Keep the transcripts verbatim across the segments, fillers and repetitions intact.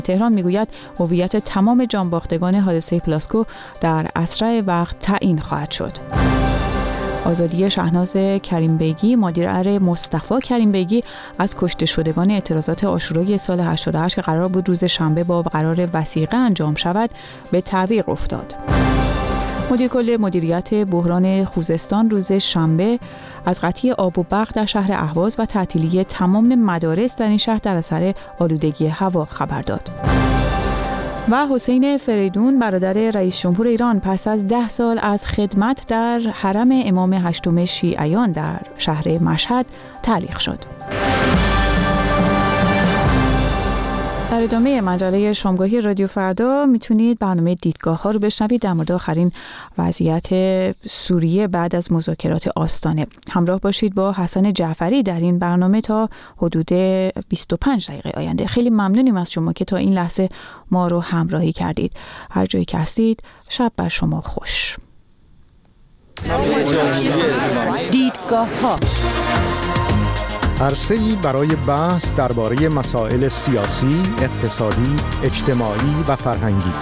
تهران میگوید هویت تمام جانباختگان حادثه پلاسکو در اسرع وقت تعیین خواهد شد. آزادی شهناز کریم بیگی، مادر مصطفی کریم بیگی، از کشته شدگان اعتراضات عاشورای سال هشتاد و هشت که قرار بود روز شنبه با قرار وثیقه انجام شود، به تعویق افتاد. مدیر کل مدیریت بحران خوزستان روز شنبه از قطعی آب و برق در شهر اهواز و تعطیلی تمام مدارس در این شهر در اثر آلودگی هوا خبر داد. و حسین فریدون، برادر رئیس جمهور ایران، پس از ده سال از خدمت در حرم امام هشتم شیعیان در شهر مشهد تعلیق شد. در ادامه مجله شامگاهی رادیو فردا میتونید برنامه دیدگاه ها رو بشنوید در مورد آخرین وضعیت سوریه بعد از مذاکرات آستانه. همراه باشید با حسن جعفری در این برنامه تا حدود بیست و پنج دقیقه آینده. خیلی ممنونیم از شما که تا این لحظه ما رو همراهی کردید. هر جایی که هستید شب بر شما خوش. دیدگاه ها، عرصه‌ای برای بحث درباره مسائل سیاسی، اقتصادی، اجتماعی و فرهنگی.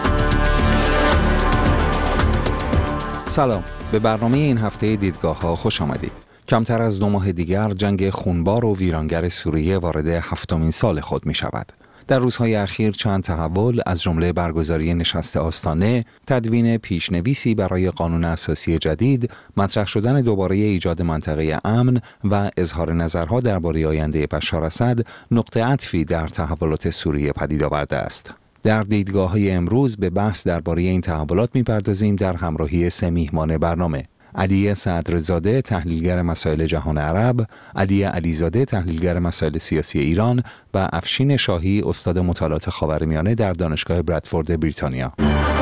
سلام، به برنامه این هفته دیدگاه ها خوش آمدید. کمتر از دو ماه دیگر جنگ خونبار و ویرانگر سوریه وارد هفتمین سال خود می شود. در روزهای اخیر چند تحول از جمله برگزاری نشست آستانه، تدوین پیشنویسی برای قانون اساسی جدید، مطرح شدن دوباره ایجاد منطقه امن و اظهار نظرها درباره آینده بشار اسد نقطه عطفی در تحولات سوریه پدید آورده است. در دیدگاه‌های امروز به بحث درباره این تحولات می‌پردازیم در همراهی سه میهمان برنامه: علی صدرزاده، تحلیلگر مسائل جهان عرب، علی علیزاده، تحلیلگر مسائل سیاسی ایران و افشین شاهی، استاد مطالعات خاورمیانه در دانشگاه برادفورد بریتانیا.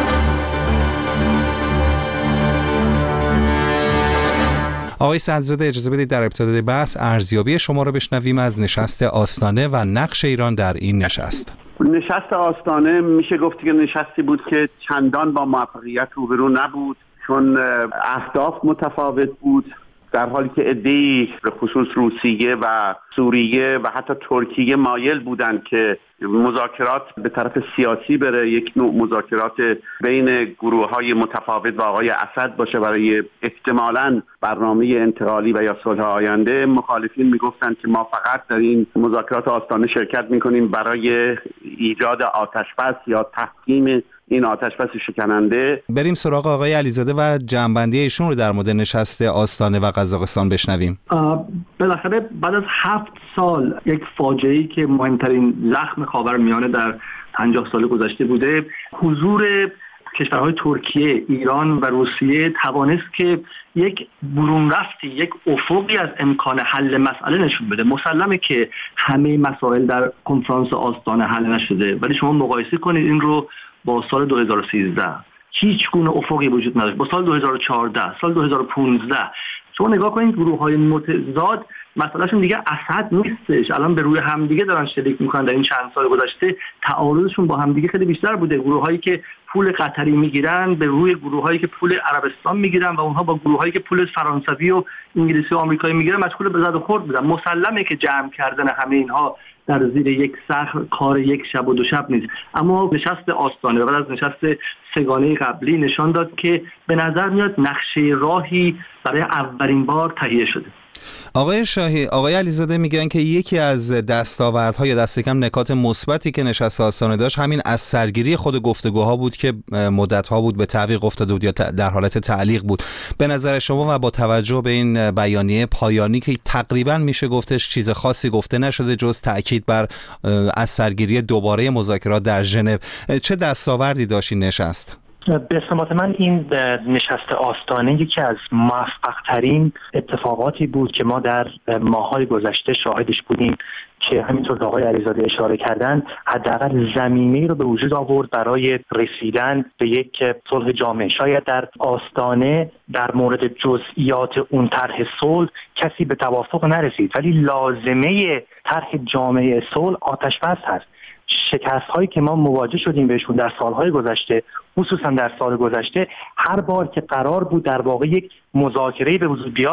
آقای صدرزاده، اجازه بدید در ابتدای بحث ارزیابی شما را بشنویم از نشست آستانه و نقش ایران در این نشست. نشست آستانه میشه گفت که نشستی بود که چندان با موفقیت روبرو نبود، چون اهداف متفاوت بود، در حالی که عده‌ای به خصوص روسیه و سوریه و حتی ترکیه مایل بودند که مذاکرات به طرف سیاسی بره، یک نوع مذاکرات بین گروه‌های متفاوت و آقای اسد باشه برای احتمالاً برنامه انتقالی و یا صلح آینده. مخالفین میگفتند که ما فقط در این مذاکرات آستانه شرکت میکنیم برای ایجاد آتشبس یا تحکیم این آتشبس شکننده. بریم سراغ آقای علیزاده و جنبندی ایشون رو در مورد نشست آستانه و قزاقستان بشنویم. بالاخره بعد از هفت سال یک فاجعه‌ای که مهمترین زخم خاورمیانه در پنجاه سال گذشته بوده، حضور کشورهای ترکیه، ایران و روسیه توانست که یک برون رفتی، یک افقی از امکان حل مسئله نشون بده. مسلمه که همه مسائل در کنفرانس آستانه حل نشده، ولی شما مقایسه کنید این رو با سال دو هزار و سیزده، هیچ گونه افقی وجود نداشت. با سال دو هزار و چهارده، سال دو هزار و پانزده شما نگاه کنید، گروه‌های متضاد مسئلهشون دیگه اسد نیستش، الان به روی همدیگه دارن شلیک میکنن. در این چند سال گذشته تعارضشون با همدیگه خیلی بیشتر بوده. گروه‌هایی که پول قطری میگیرن به روی گروه‌هایی که پول عربستان میگیرن و اونها با گروه‌هایی که پول فرانسوی و انگلیسی و آمریکایی میگیرن مشغول به زد و خورد بودن. مسلمه که جمع کردن همه اینها در زیر یک سقف کار یک شب و دو شب نیست، اما نشست آستانه و بعد از نشست سگانه قبلی نشان داد که به نظر میاد نقشه راهی برای اولین بار تهیه شده. آقای شاهی، آقای علیزاده میگن که یکی از دستاوردها یا دست کم نکات مثبتی که نشست آستانه داشت همین از سرگیری خود گفتگوها بود که مدت‌ها بود به تعویق افتاده بود یا در حالت تعلیق بود. به نظر شما و با توجه به این بیانیه پایانی که تقریبا میشه گفتش چیز خاصی گفته نشده جز تأکید بر از سرگیری دوباره مذاکرات در ژنو، چه دستاوردی داشت این نشست؟ به سمت من این نشست آستانه یکی از موفق‌ترین اتفاقاتی بود که ما در ماه‌های گذشته شاهدش بودیم که همینطور آقای علیزاده اشاره کردن حداقل زمینه‌ای رو به وجود آورد برای رسیدن به یک صلح جامع. شاید در آستانه در مورد جزئیات اون طرح صلح کسی به توافق نرسید، ولی لازمه طرح جامع صلح آتش‌بس هست. شکست هایی که ما مواجه شدیم بهشون در سالهای گذشته، خصوصا در سال گذشته، هر بار که قرار بود در واقع یک مذاکره به وجود بیاد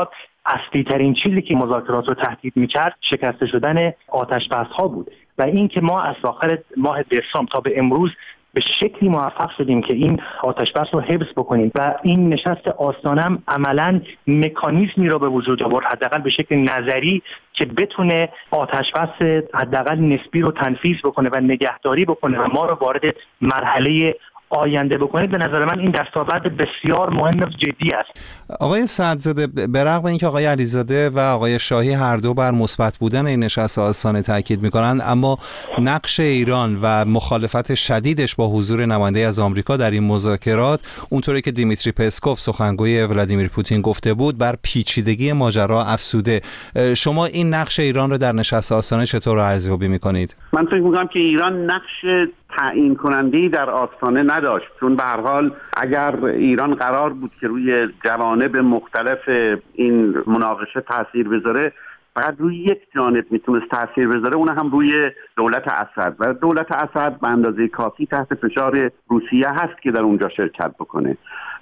اصلی ترین چیزی که مذاکرات رو تهدید می‌کرد شکسته شدن آتش‌بس‌ها بود و این که ما از آخر ماه دسامبر تا به امروز به شکلی موفق شدیم که این آتش‌بس رو حفظ بکنیم و این نشست آستانه هم عملاً مکانیزمی رو به وجود آورد، حداقل به شکل نظری، که بتونه آتش‌بس حداقل نسبی رو تنفیذ بکنه و نگهداری بکنه و ما رو وارد مرحله آینده بکنید. به نظر من این دستاورد بسیار مهم و جدی است. آقای سعدزاده، به رغم اینکه آقای علیزاده و آقای شاهی هر دو بر مثبت بودن این نشست آستانه تاکید می‌کنند، اما نقش ایران و مخالفت شدیدش با حضور نماینده از آمریکا در این مذاکرات، اونطوری که دیمیتری پسکوف سخنگوی ولادیمیر پوتین گفته بود، بر پیچیدگی ماجرا افسوده. شما این نقش ایران رو در نشست آستانه چطور ارزیابی می‌کنید؟ من فکر می‌کنم که ایران نقش تعیین کننده‌ای در آستانه نداشت، چون به هر حال اگر ایران قرار بود که روی جوانب مختلف این مناقشه تاثیر بذاره، فقط روی یک جانب میتونست تاثیر بذاره، اون هم روی دولت اسد، و دولت اسد به اندازه کافی تحت فشار روسیه هست که در اونجا شرکت بکنه.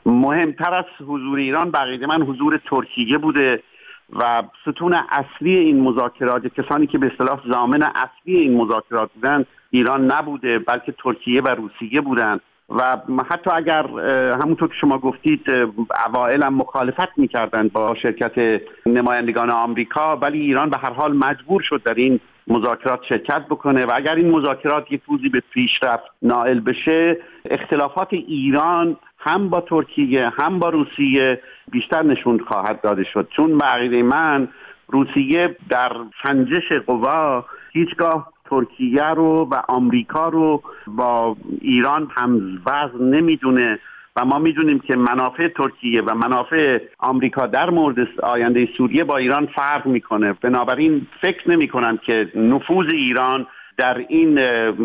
مهمتر از حضور ایران بقیده من حضور ترکیه بوده و ستون اصلی این مذاکرات، کسانی که به اصطلاح ضامن اصلی این مذاکرات بودن، ایران نبوده بلکه ترکیه و روسیه بودن و حتی اگر همونطور که شما گفتید اوائل هم مخالفت میکردن با شرکت نمایندگان آمریکا، ولی ایران به هر حال مجبور شد در این مذاکرات شرکت بکنه و اگر این مذاکرات یک روزی به پیشرفت نائل بشه، اختلافات ایران هم با ترکیه هم با روسیه بیشتر نشون خواهد داده شد، چون به عقیده من روسیه در سنجش قوا هیچگاه ترکیه رو و آمریکا رو با ایران هموزن نمیدونه و ما میدونیم که منافع ترکیه و منافع آمریکا در مورد آینده سوریه با ایران فرق میکنه. بنابراین فکر نمی کنم که نفوذ ایران در این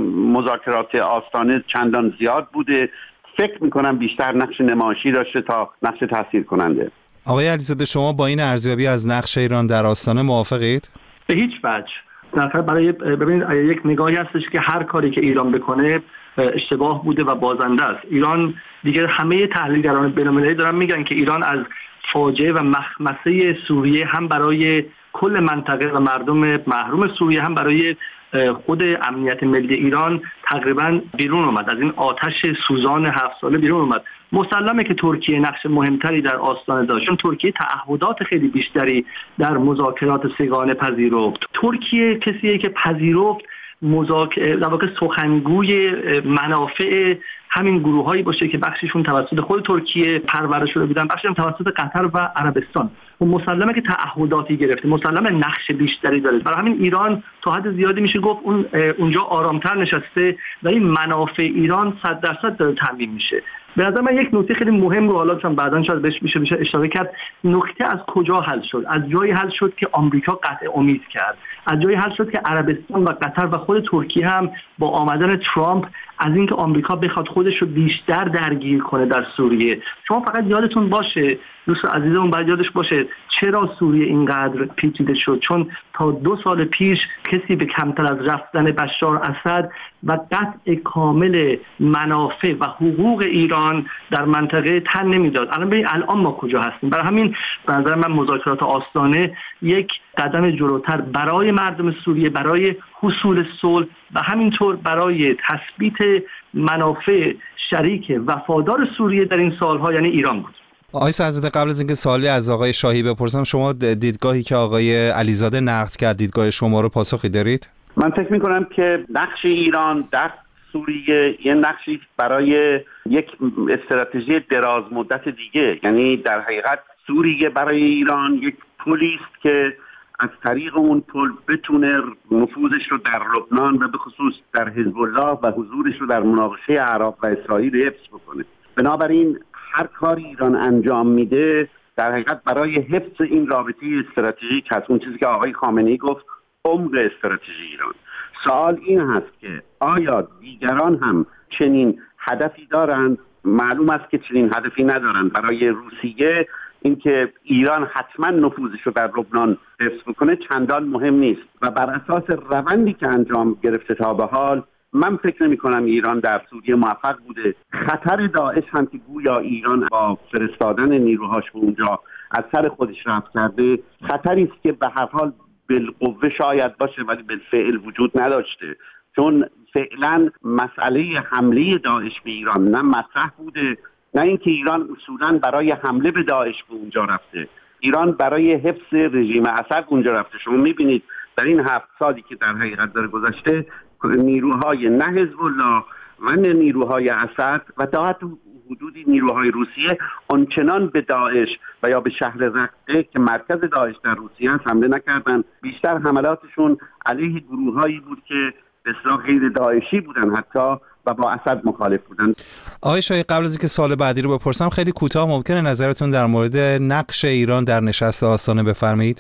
مذاکرات آستانه چندان زیاد بوده. فکر میکنم بیشتر نقش نمایشی داشته تا نقش تاثیر کننده. آقای علیزاده، شما با این ارزیابی از نقش ایران در آستانه موافقید؟ به هیچ وجه. در برای ببینید یک نگاهی هستش که هر کاری که ایران بکنه اشتباه بوده و بازنده است. ایران دیگه همه تحلیلگران بین‌المللی دارن میگن که ایران از فاجعه و مخمسه سوریه هم برای کل منطقه و مردم محروم سوریه هم برای خود امنیت ملی ایران تقریبا بیرون اومد، از این آتش سوزان هفت ساله بیرون اومد. مسلمه که ترکیه نقش مهمتری در آستانه داشت، چون ترکیه تعهدات خیلی بیشتری در مذاکرات سگانه پذیرفت. ترکیه کسیه که پذیرفت مذاکره در واقع سخنگوی منافع همین گروهایی باشه که بخششون توسط خود ترکیه پرورش شده بودن، بخششون توسط قطر و عربستان. و مسلمه که تعهداتی گرفته، مسلمه نقش بیشتری داره. برای همین ایران تا حد زیادی میشه گفت اون اونجا آرامتر نشسته و این منافع ایران صد درصد داره تامین میشه. به نظر من یک نکته خیلی مهم رو حالا چون بعداً شاید بهش میشه میشه اشاره کرد، نکته از کجا حل شد؟ از جایی حل شد که آمریکا قطع امید کرد، از جایی حل شد که عربستان و قطر و خود ترکیه هم با آمدن ترامپ از اینکه آمریکا بخواد خودش رو بیشتر درگیر کنه در سوریه. شما فقط یادتون باشه، دوست عزیزمون باید یادش باشه چرا سوریه اینقدر پیچیده شد، چون تا دو سال پیش کسی به کمتر از رفتن بشار اسد و قطع کامل منافع و حقوق ایران در منطقه تن نمیداد. الان ببین الان ما کجا هستیم. برای همین به نظر من مذاکرات آستانه یک قدم جلوتر برای مردم سوریه، برای حصول صلح و همینطور برای تثبیت منافع شریک وفادار سوریه در این سالها یعنی ایران بود. آقای سعدزاده، قبل از اینکه سوالی از آقای شاهی بپرسم، شما دیدگاهی که آقای علیزاده نقد کرد، دیدگاه شما رو پاسخی دارید؟ من فکر می‌کنم که نقش ایران در سوریه یه نقشی برای یک استراتژی دراز مدت دیگه، یعنی در حقیقت سوریه برای ایران یک پلی است که از طریق اون پل بتونه نفوذش رو در لبنان و به خصوص در حزب الله و حضورش رو در مناقشه عراق و اسرائیل حفظ بکنه. بنابراین هر کاری ایران انجام میده در حقیقت برای حفظ این رابطه استراتژیک هست، اون چیزی که آقای خامنه‌ای گفت عمق استراتژی ایران. سوال این هست که آیا دیگران هم چنین هدفی دارند؟ معلوم است که چنین هدفی ندارند. برای روسیه اینکه ایران حتما نفوذش رو در لبنان حفظ بکنه چندان مهم نیست و بر اساس روندی که انجام گرفته تا به حال من فکر نمی کنم ایران در سوریه موفق بوده. خطر داعش هم که گویا ایران با فرستادن نیروهاش به اونجا از سر خودش رفع کرده، خطری است که به هر حال بالقوه شاید باشه ولی بالفعل وجود نداشته، چون فعلا مسئله حمله داعش به ایران نه مطرح بوده، نه اینکه ایران اصولا برای حمله به داعش به اونجا رفته. ایران برای حفظ رژیم اسد اونجا رفته. شما میبینید در این هفت سالی که در حقیقت داره گذشته، نیروهای نه حزب الله و نه نیروهای اسد و تا حتی حدودی نیروهای روسیه آنچنان به داعش و یا به شهر رقه که مرکز داعش در روسیه است حمله نکردن. بیشتر حملاتشون علیه گروههایی بود که به اصطلاح غیر داعشی بودن حتی و با اسد مخالف بودن. آقای شاهی، قبل از اینکه سوال بعدی رو بپرسم خیلی کوتاه ممکنه نظرتون در مورد نقش ایران در نشست آستانه بفرمایید؟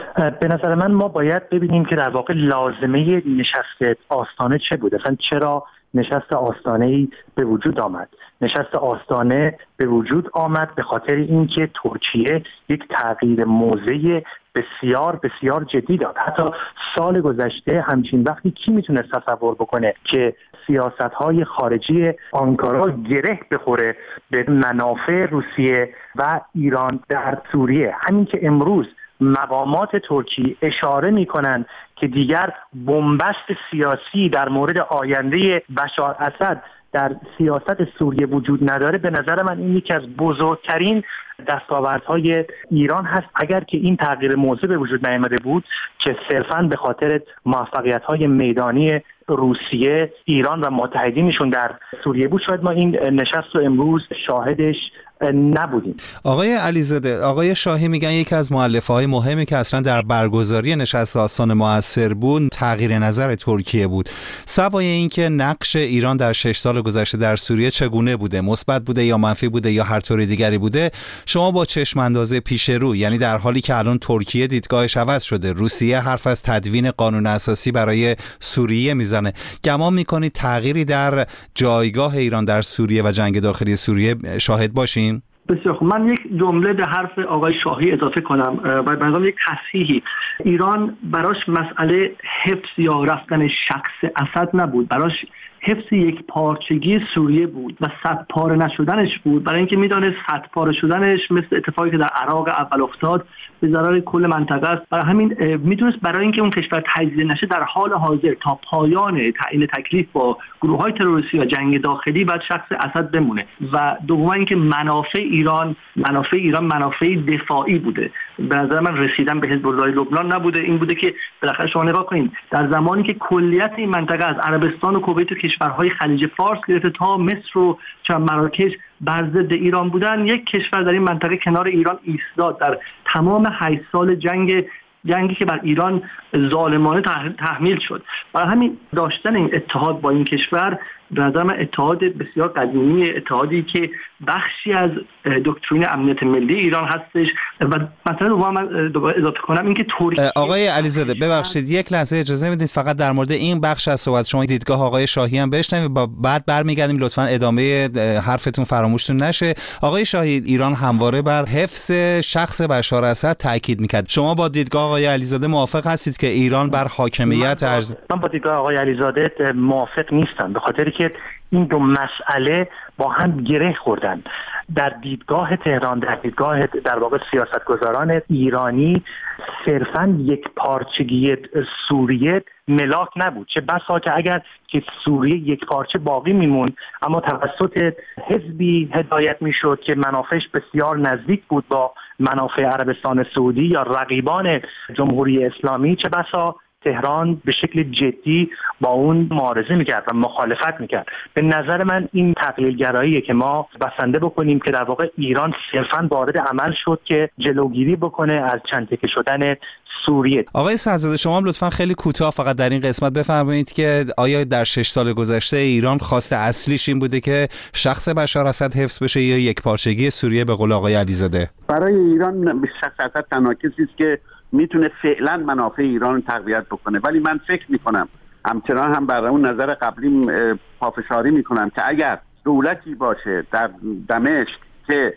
به نظر من ما باید ببینیم که در واقع لازمه نشست آستانه چه بود، اصلا چرا نشست آستانه‌ای به وجود آمد. نشست آستانه به وجود آمد به خاطر اینکه ترکیه یک تغییر موضعی بسیار بسیار جدی داد. حتی سال گذشته همچین وقتی کی میتونست تصور بکنه که سیاست‌های خارجی آنکارا گره بخوره به منافع روسیه و ایران در سوریه. همین که امروز مقامات ترکی اشاره می‌کنند که دیگر بنبست سیاسی در مورد آینده بشار اسد در سیاست سوریه وجود نداره، به نظر من این یکی از بزرگترین دستاوردهای ایران هست. اگر که این تغییر موضع به وجود نیامده بود که صرفاً به خاطر موفقیت‌های میدانی روسیه، ایران و متحدینشون در سوریه بود، شاید ما این نشست رو امروز شاهدش نبودیم. آقای علیزاده، آقای شاهی میگن یکی از مؤلفه‌های مهمی که اصلا در برگزاری نشست آستانه موثر بود تغییر نظر ترکیه بود. سوای اینکه نقش ایران در شش سال گذشته در سوریه چگونه بوده، مثبت بوده یا منفی بوده یا هر طور دیگری بوده، شما با چشم انداز پیش رو، یعنی در حالی که الان ترکیه دیدگاهش عوض شده، روسیه حرف از تدوین قانون اساسی برای سوریه میزنه، گمان میکنید تغییری در جایگاه ایران در سوریه و جنگ داخلی سوریه شاهد باشیم؟ بسیار خوب. من یک جمله به حرف آقای شاهی اضافه کنم و به نظرم یک تصحیحی. ایران براش مسئله حفظ یا رفتن شخص اسد نبود، براش حفظ یک پارچگی سوریه بود و صد پاره نشدنش بود، برای اینکه میدانست صد پاره شدنش مثل اتفاقی که در عراق اول افتاد به ضرر کل منطقه است. برای همین میدونست برای اینکه اون کشور تجزیه نشه در حال حاضر تا پایان تعیین تکلیف با گروه‌های تروریستی و جنگ داخلی باید شخص اسد بمونه. و دوم اینکه منافع ایران منافع ایران منافع دفاعی بوده. به نظر من رسیدن به حزب الله لبنان نبوده، این بوده که بالاخره شما نگاه کنید در زمانی که کلیت این منطقه از عربستان و کویت و کشورهای خلیج فارس گرفته تا مصر و چند مراکش بر ضد ایران بودن، یک کشور در این منطقه کنار ایران ایستاد. در تمام هشت سال جنگ جنگی که بر ایران ظالمانه تحمیل شد، برای همین داشتن این اتحاد با این کشور به نظر من اتحاد بسیار قدیمی، اتحادی که بخشی از دکترین امنیت ملی ایران هستش. و مثلا دوباره من دوباره اضافه کنم اینکه ترکیه. آقای علیزاده ببخشید یک لحظه اجازه میدید فقط در مورد این بخش از صحبت شما دیدگاه آقای شاهی هم بشنویم، بعد برمیگردیم لطفاً ادامه حرفتون فراموشتون نشه. آقای شاهی، ایران همواره بر حفظ شخص بشار اسد تاکید میکرد. شما با دیدگاه آقای علیزاده موافق هستید که ایران بر حاکمیت من, ارز... من با دیدگاه آقای علیزاده موافق نیستم، به خاطر که این دو مسئله با هم گره خوردن. در دیدگاه تهران، در دیدگاه در واقع سیاستگزاران ایرانی، صرفاً یک پارچگی سوریه ملاک نبود، چه بسا که اگر که سوریه یک پارچه باقی میمون اما توسط حزبی هدایت میشد که منافعش بسیار نزدیک بود با منافع عربستان سعودی یا رقیبان جمهوری اسلامی، چه بسا تهران به شکل جدی با اون معارضه میکرد و مخالفت میکرد. به نظر من این تقلیل‌گراییه که ما بسنده بکنیم که در واقع ایران صرفاً وارد عمل شد که جلوگیری بکنه از چند تکه شدن سوریه. آقای سعدزاده شما هم لطفاً خیلی کوتاه فقط در این قسمت بفرمایید که آیا در شش سال گذشته ایران خواسته اصلیش این بوده که شخص بشار اسد حفظ بشه یا یک پارچگی سوریه به قول آقای علیزاده؟ برای ایران شخص اسد تنها کسی است که میتونه فعلا منافع ایران رو تقویت بکنه، ولی من فکر میکنم همچنان هم برای اون نظر قبلی پافشاری میکنم که اگر دولتی باشه در دمشق که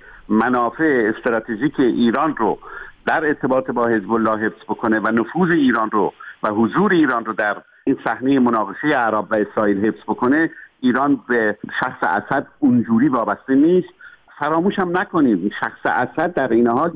منافع استراتژیک ایران رو در ارتباط با حزب الله حفظ بکنه و نفوذ ایران رو و حضور ایران رو در این صحنه مناقشه عرب و اسرائیل حفظ بکنه، ایران به شخص اسد اونجوری وابسته نیست. فراموش هم نکنیم شخص اسد در این حال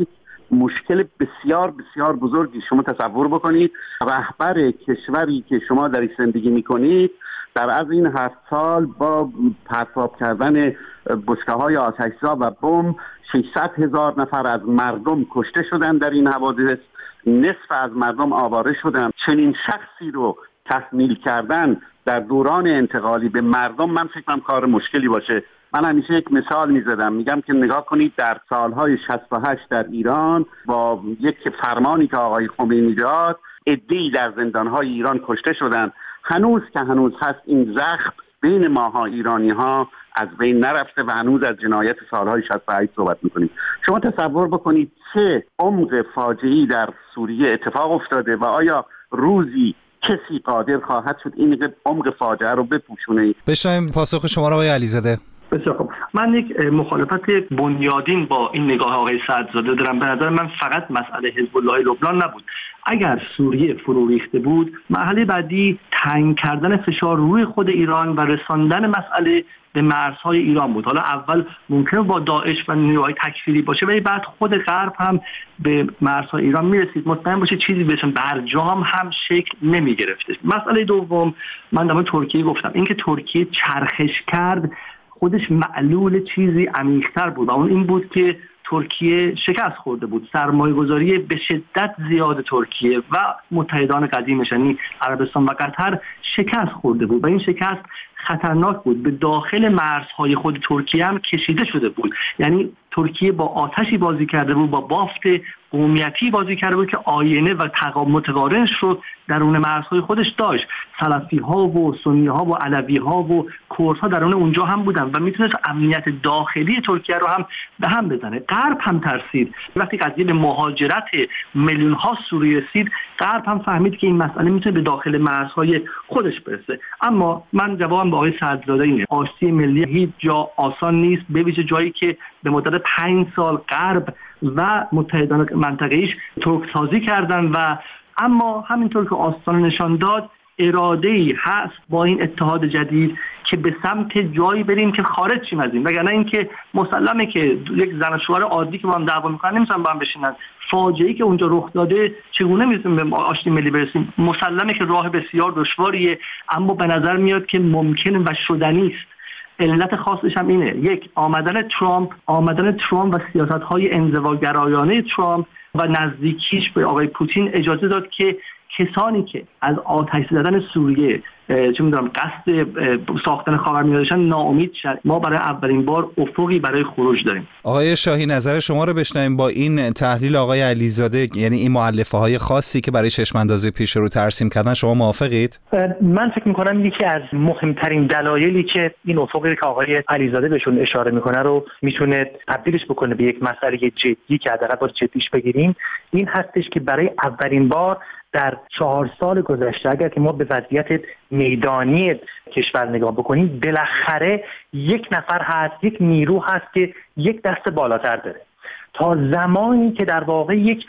مشکل بسیار بسیار بزرگی. شما تصور بکنید رهبر کشوری که شما درش زندگی میکنید در از این هفت سال با پرتاب کردن بشکه‌های آتش‌زا و بمب ششصد هزار نفر از مردم کشته شدن در این حوادث، نصف از مردم آواره شدن. چنین شخصی رو تحمیل کردن در دوران انتقالی به مردم من فکر کنم کار مشکلی باشه. من همیشه یک مثال میزدم، میگم که نگاه کنید در سالهای شصت و هشت در ایران با یک فرمانی که آقای خمینی داد عده‌ای در زندانهای ایران کشته شدن. هنوز که هنوز هست این زخم بین ماها ایرانی ها از بین نرفته و هنوز از جنایت سالهای شصت و هشت صحبت میکنیم. شما تصور بکنید چه عمق فاجعه‌ای در سوریه اتفاق افتاده و آیا روزی کسی قادر خواهد شد این عمق فاجعه رو بپوشونه؟ بشنویم پاسخ شما را آقای علیزاده. بسیار خوب. من یک مخالفت بنیادین با این نگاه آقای سعدزاده دارم. به نظر من فقط مسئله حزب الله لبنان نبود. اگر سوریه فرو ریخته بود، مرحله بعدی تنگ کردن فشار روی خود ایران و رساندن مسئله به مرزهای ایران بود. حالا اول ممکنه با داعش و نیروهای تکفیری باشه، ولی بعد خود غرب هم به مرزهای ایران میرسید. مطمئن باشه چیزی به اسم برجام هم شکل نمیگرفته. مسئله دوم، من در مورد ترکیه گفتم، اینکه ترکیه چرخش کرد خودش معلول چیزی عمیق‌تر بود و اون این بود که ترکیه شکست خورده بود. سرمایه‌گذاری به شدت زیاد ترکیه و متحدان قدیمش یعنی عربستان و قطر شکست خورده بود و این شکست خطرناک بود. به داخل مرزهای خود ترکیه هم کشیده شده بود. یعنی ترکیه با آتشی بازی کرده بود، با بافت قومیتی بازی کرده بود که آینه و متقارنش رو درون مرزهای خودش داشت. سلفی ها و سنی ها و علوی ها و کرد ها درون اونجا هم بودن و میتونست امنیت داخلی ترکیه رو هم به هم بزنه. غرب هم ترسید. وقتی قضیه به مهاجرت میلیون ها سوری رسید، غرب هم فهمید که این مسئله میتونه به داخل مرزهای خودش برسه. اما من جوابم با آقای سعدزاده اینه، آشتی ملی هیچ جا آسان نیست، به ویژه جایی که به مدت پنج سال غرب و متحدان منطقه‌ایش ترک سازی کردن و اما همینطور که آستانه نشان داد اراده‌ای هست با این اتحاد جدید که به سمت جایی بریم که خارج شیم از این، وگرنه اینکه مسلمه که یک زن و شوهر عادی که با هم دعوا میکنن نمیتونن با هم بشینن. فاجعه‌ای که اونجا رخ داده چگونه میتونیم به آشتی ملی برسیم؟ مسلمه که راه بسیار دشواریه، اما به نظر میاد که ممکنه و شدنی است. علت خاصش هم اینه، یک آمدن ترامپ آمدن ترامپ و سیاست‌های انزواگرایانه ترامپ و نزدیکیش به آقای پوتین اجازه داد که کسانی که از آتش زدن سوریه چه می‌دونم قصد ساختن خاورمیانه داشتن ناامید شد. ما برای اولین بار افقی برای خروج داریم. آقای شاهی نظر شما رو بشنویم با این تحلیل آقای علیزاده، یعنی این مؤلفه‌های خاصی که برای چشم‌اندازی پیش رو ترسیم کردن، شما موافقید؟ من فکر می‌کنم یکی از مهمترین دلایلی که این افقی که آقای علیزاده بهشون اشاره می‌کنه رو میتونه تبدیلش بکنه به یک مسئله جدی که حداقل باید جدیش بگیریم، این هستش که برای اولین بار در چهار سال گذشته اگر که ما به وضعیت میدانی کشور نگاه بکنیم، بالاخره یک نفر هست، یک نیرو هست که یک دست بالاتر داره. تا زمانی که در واقع یک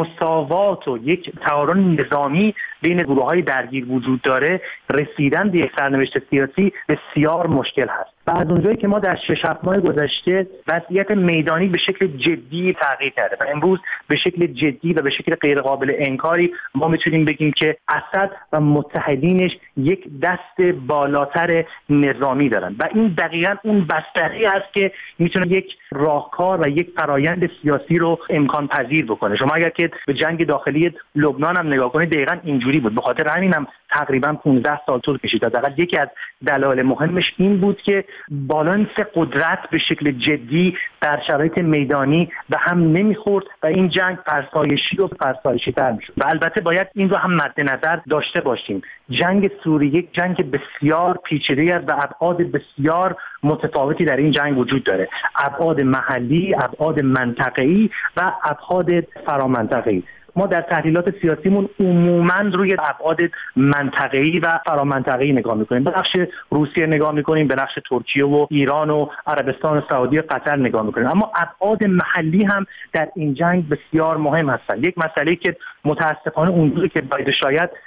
مساوات و یک تعارض نظامی بین گروه‌های درگیر وجود داره، رسیدن به یک سرنوشت سیاسی بسیار مشکل هست. و از اونجایی که ما در شش هفت ماه گذشته وضعیت میدانی به شکل جدی تغییر کرده و امروز به شکل جدی و به شکل غیرقابل انکاری ما میتونیم بگیم که اسد و متحدینش یک دست بالاتر نظامی دارن و این دقیقاً اون بستری است که میتونه یک راهکار و یک فرایند سیاسی رو امکان پذیر بکنه. شما اگر که به جنگ داخلی لبنان هم نگاه کنید دقیقاً اینجوری بود. به خاطر همین هم تقریباً پانزده سال طول کشید. حداقل یکی از دلایل مهمش این بود که بالانس قدرت به شکل جدی در شرایط میدانی به هم نمیخورد و این جنگ فرسایشی و فرسایشی تر میشد. و البته باید این رو هم مد نظر داشته باشیم، جنگ سوریه یک جنگ بسیار پیچیده است و ابعاد بسیار متفاوتی در این جنگ وجود داره، ابعاد محلی، ابعاد منطقه‌ای و ابعاد فرامنطقه‌ای. ما در تحلیلات سیاسیمون عموماً روی ابعاد منطقه‌ای و فرامنطقه‌ای نگاه می‌کنیم. به نقش روسیه نگاه می‌کنیم، به نقش ترکیه و ایران و عربستان سعودی و قطر نگاه می‌کنیم، اما ابعاد محلی هم در این جنگ بسیار مهم هستند. یک مسئله که متأسفانه اونجوری که باید شاید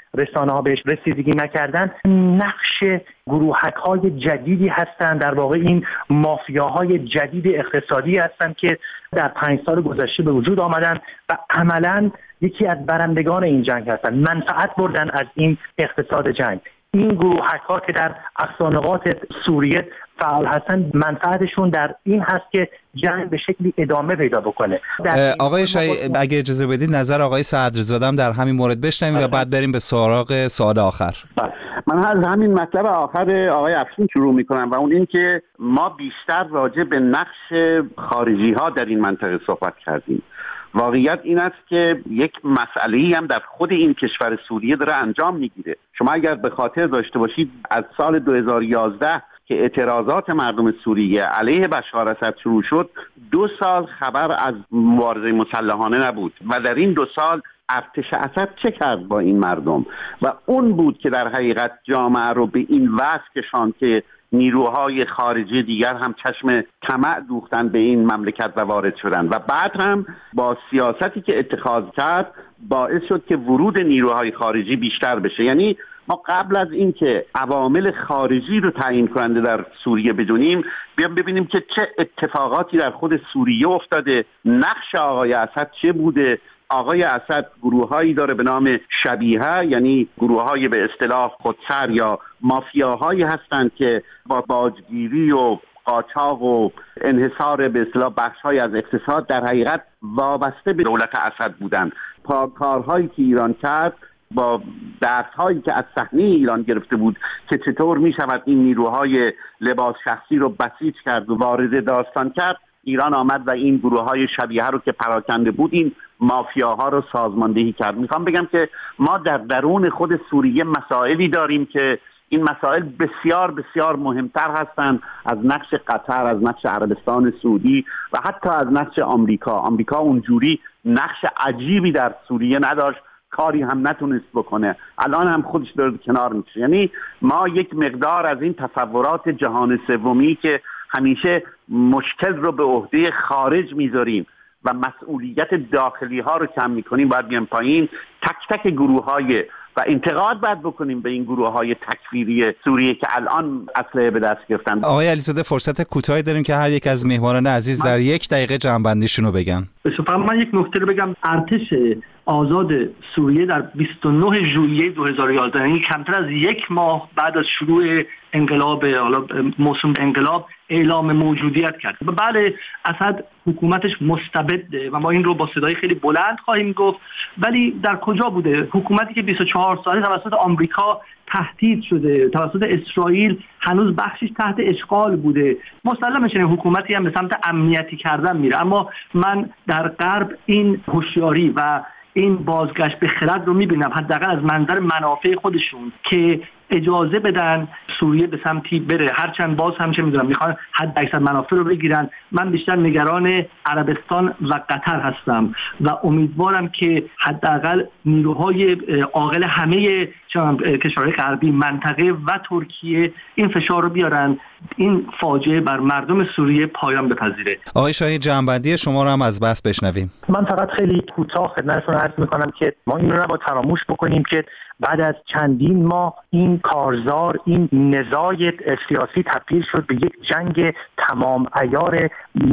رسانه ها بهش رسیدگی نکردن، نقش گروهک های جدیدی هستند، در واقع این مافیاهای جدید اقتصادی هستند که در پنج سال گذشته به وجود آمدن و عملاً یکی از برندگان این جنگ هستند، منفعت بردن از این اقتصاد جنگ. این گروهک ها که در اقصانقاط سوریه فعال هستن، منفعتشون در این هست که جنگ به شکلی ادامه پیدا بکنه. آقای شاهی اگه اجازه بدید نظر آقای صدرزاده هم در همین مورد بشنویم و بعد بریم به سراغ سوال آخر. من از همین مطلب آخر آقای افشین شروع میکنم و اون این که ما بیشتر راجع به نقش خارجی ها در این منطقه صحبت کردیم. واقعیت این است که یک مسئله‌ای هم در خود این کشور سوریه داره انجام میگیره. شما اگر به خاطر داشته باشید از سال دو هزار و یازده که اعتراضات مردم سوریه علیه بشار اسد شروع شد، دو سال خبر از مبارزه مسلحانه نبود و در این دو سال ارتش اسد چه کرد با این مردم و اون بود که در حقیقت جامعه رو به این وضع کشاند که نیروهای خارجی دیگر هم چشم طمع دوختن به این مملکت و وارد شدن و بعد هم با سیاستی که اتخاذ کرد باعث شد که ورود نیروهای خارجی بیشتر بشه. یعنی ما قبل از این که عوامل خارجی رو تعیین کننده در سوریه بدونیم، بیام ببینیم که چه اتفاقاتی در خود سوریه افتاده، نقش آقای اسد چه بوده. آقای اسد گروهایی داره به نام شبیهه، یعنی گروههای به اصطلاح خودسر یا مافیاهایی هستند که با باجگیری و قاچاق و انحصار به اصطلاح بخش‌های از اقتصاد در حقیقت وابسته به دولت اسد بودند. کارهایی که ایران کرد با درس‌هایی که از صحنه ایران گرفته بود که چطور می‌شود این نیروهای لباس شخصی رو بسیج کرد و وارد داستان کرد، ایران آمد و این گروه‌های شبیه رو که پراکنده بود این مافیاها رو سازماندهی کرد. میخوام بگم که ما در درون خود سوریه مسائلی داریم که این مسائل بسیار بسیار مهمتر هستند از نقش قطر، از نقش عربستان سعودی و حتی از نقش آمریکا. آمریکا اونجوری نقش عجیبی در سوریه نداشت، کاری هم نتونست بکنه، الان هم خودش داره کنار میشه. یعنی ما یک مقدار از این تصورات جهان سومی که همیشه مشکل رو به عهده خارج میذاریم و مسئولیت داخلی ها رو کم میکنیم، باید بیان پایین، تک تک گروه های و انتقاد باید بکنیم به این گروه های تکفیری سوریه که الان اسلحه به دست گرفتن. آقای علیزاده فرصت کوتاهی داریم که هر یک از مهمانان عزیز در یک دقیقه جمع‌بندیشون رو بگن. فقط من یک نکته رو بگم. ارتش آزاد سوریه در بیست و نه ژوئیه دو هزار و یازده، یعنی کمتر از یک ماه بعد از شروع انقلاب، حالا موسم انقلاب، اعلام موجودیت کرد. بله اسد حکومتش مستبده و ما این رو با صدای خیلی بلند خواهیم گفت، ولی در کجا بوده؟ حکومتی که بیست و چهار ساله توسط آمریکا تهدید شده، توسط اسرائیل هنوز بخشش تحت اشغال بوده، مسلمه چنین حکومتی هم به سمت امنیتی کردن میره. اما من در غرب این هوشیاری و این بازگشت به خرد رو میبینم، حداقل از منظر منافع خودشون، که اجازه بدن سوریه به سمتی بره، هرچند باز هم چه میدونم میخوان حد اکثر منافع رو بگیرن. من بیشتر نگران عربستان و قطر هستم و امیدوارم که حداقل نیروهای عاقل همه کشورهای غربی، منطقه و ترکیه این فشار رو بیارن، این فاجعه بر مردم سوریه پایان بپذیره. آقای شاهی جنبندی شما رو هم از بحث بشنویم. من فقط خیلی کوتاه خدمتتون عرض میکنم که ما این رو نباید فراموش بکنیم که بعد از چندین ماه این کارزار، این نزاع سیاسی تبدیل شد به یک جنگ تمام عیار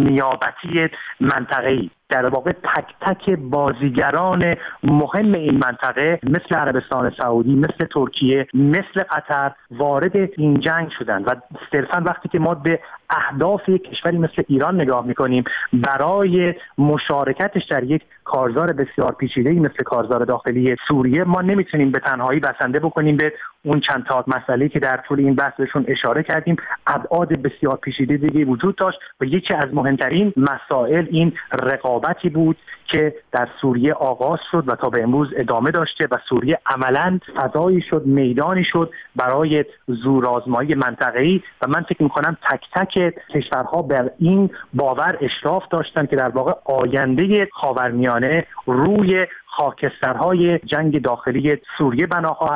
نیابتی منطقه‌ای. در واقع تک تک بازیگران مهم این منطقه مثل عربستان سعودی، مثل ترکیه، مثل قطر وارد این جنگ شدن و صرفا وقتی که ما به اهداف یک کشوری مثل ایران نگاه میکنیم برای مشارکتش در یک کارزار بسیار پیچیده‌ای مثل کارزار داخلی سوریه، ما نمیتونیم به تنهایی بسنده بکنیم به اون چند تا مسئله‌ای که در طول این بحث بهشون اشاره کردیم. ابعاد بسیار پیچیده دیگه وجود داشت و یکی از مهمترین مسائل این رقابتی بود که در سوریه آغاز شد و تا به امروز ادامه داشته و سوریه عملاً فضایی شد، میدانی شد برای زورآزمایی منطقه‌ای و من فکر می‌کنم تک تک کشورها بر این باور اشراف داشتن که در واقع آینده خاورمیانه روی خاکسترهای جنگ داخلی سوریه بنا خواهد شد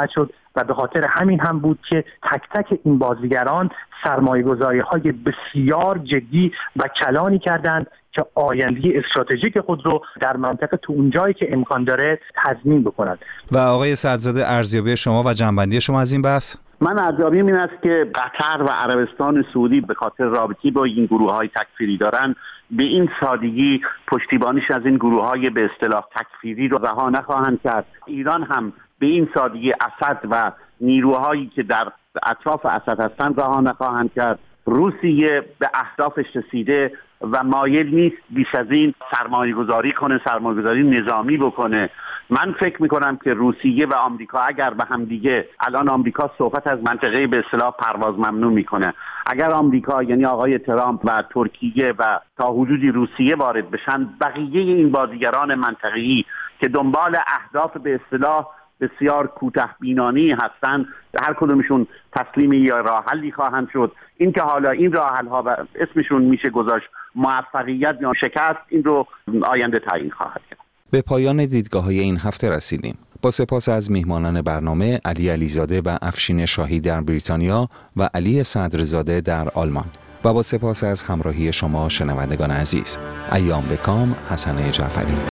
و به خاطر همین هم بود که تک تک این بازیگران سرمایه‌گذاری‌های بسیار جدی و کلانی کردند که آینده استراتژیک خود رو در منطقه تو اون جایی که امکان داره تضمین بکنند. و آقای صدرزاده، ارزیابی شما و جنبندی شما از این بحث؟ من ارزیابیم این است که قطر و عربستان سعودی به خاطر رابطی با این گروه‌های تکفیری دارن، به این سادگی پشتیبانیش از این گروه‌های به اصطلاح تکفیری رو رها نخواهند کرد. ایران هم به این سادگی اسد و نیروهایی که در اطراف اسد هستند رها نخواهند کرد. روسیه به اهدافش رسیده و مایل نیست بیش از این سرمایه گذاری کنه، سرمایه گذاری نظامی بکنه. من فکر میکنم که روسیه و آمریکا اگر به هم دیگه، الان آمریکا صحبت از منطقه به اصطلاح پرواز ممنوع میکنه، اگر آمریکا یعنی آقای ترامپ و ترکیه و تا حدودی روسیه وارد بشن، بقیه این بازیگران منطقه‌ای که دنبال اهداف به اصطلاح بسیار کوته بینانه هستند، هر کدومشون تسلیم یا راه حلی خواهند شد. این که حالا این راه حل ها و اسمشون میشه گذاشت موفقیت یا شکست، این رو آینده تعیین خواهد کرد. به پایان دیدگاه‌های این هفته رسیدیم. با سپاس از میهمانان برنامه علی علیزاده و افشین شاهی در بریتانیا و علی صدرزاده در آلمان، و با سپاس از همراهی شما شنوندگان عزیز. ایام بکام، حسن جعفری.